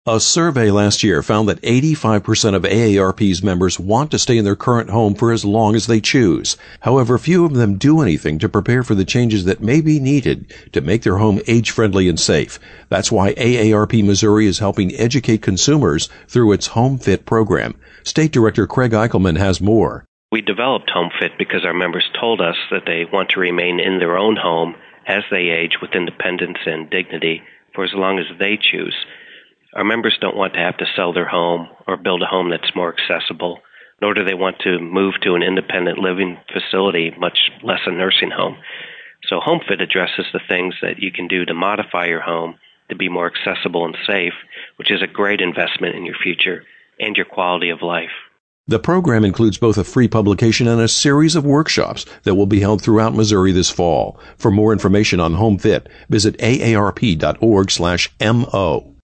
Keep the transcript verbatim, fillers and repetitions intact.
A survey last year found that eighty-five percent of A A R P's members want to stay in their current home for as long as they choose. However, few of them do anything to prepare for the changes that may be needed to make their home age-friendly and safe. That's why A A R P Missouri is helping educate consumers through its HomeFit program. State Director Craig Eichelman has more. We developed HomeFit because our members told us that they want to remain in their own home as they age with independence and dignity for as long as they choose. Our members don't want to have to sell their home or build a home that's more accessible, nor do they want to move to an independent living facility, much less a nursing home. So HomeFit addresses the things that you can do to modify your home to be more accessible and safe, which is a great investment in your future and your quality of life. The program includes both a free publication and a series of workshops that will be held throughout Missouri this fall. For more information on HomeFit, visit A A R P dot org slash M O.